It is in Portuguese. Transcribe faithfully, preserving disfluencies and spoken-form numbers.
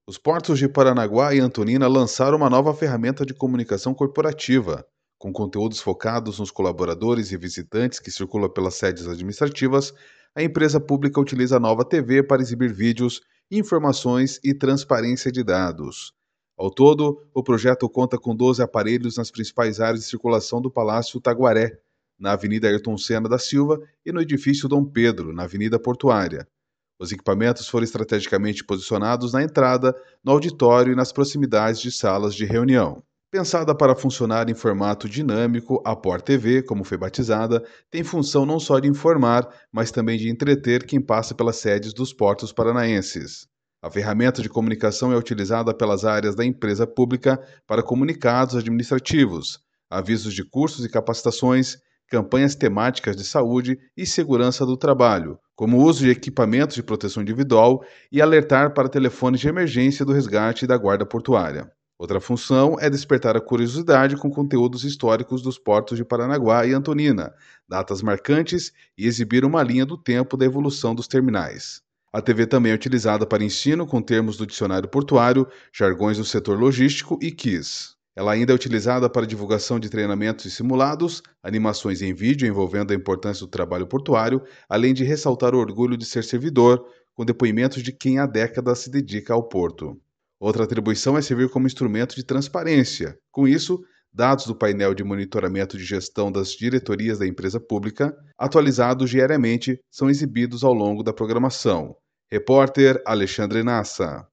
Os portos de Paranaguá e Antonina lançaram uma nova ferramenta de comunicação corporativa, com conteúdos focados nos colaboradores e visitantes que circulam pelas sedes administrativas. A empresa pública utiliza a nova T V para exibir vídeos, informações e transparência de dados. Ao todo, o projeto conta com doze aparelhos nas principais áreas de circulação do Palácio Taguaré, na Avenida Ayrton Senna da Silva e no Edifício Dom Pedro, na Avenida Portuária. Os equipamentos foram estrategicamente posicionados na entrada, no auditório e nas proximidades de salas de reunião. Pensada para funcionar em formato dinâmico, a Por T V, como foi batizada, tem função não só de informar, mas também de entreter quem passa pelas sedes dos portos paranaenses. A ferramenta de comunicação é utilizada pelas áreas da empresa pública para comunicados administrativos, avisos de cursos e capacitações, campanhas temáticas de saúde e segurança do trabalho, como o uso de equipamentos de proteção individual e alertar para telefones de emergência do resgate e da guarda portuária. Outra função é despertar a curiosidade com conteúdos históricos dos portos de Paranaguá e Antonina, datas marcantes e exibir uma linha do tempo da evolução dos terminais. A T V também é utilizada para ensino com termos do dicionário portuário, jargões do setor logístico e quiz. Ela ainda é utilizada para divulgação de treinamentos e simulados, animações em vídeo envolvendo a importância do trabalho portuário, além de ressaltar o orgulho de ser servidor, com depoimentos de quem há décadas se dedica ao porto. Outra atribuição é servir como instrumento de transparência. Com isso, dados do painel de monitoramento de gestão das diretorias da empresa pública, atualizados diariamente, são exibidos ao longo da programação. Repórter Alexandre Nassa.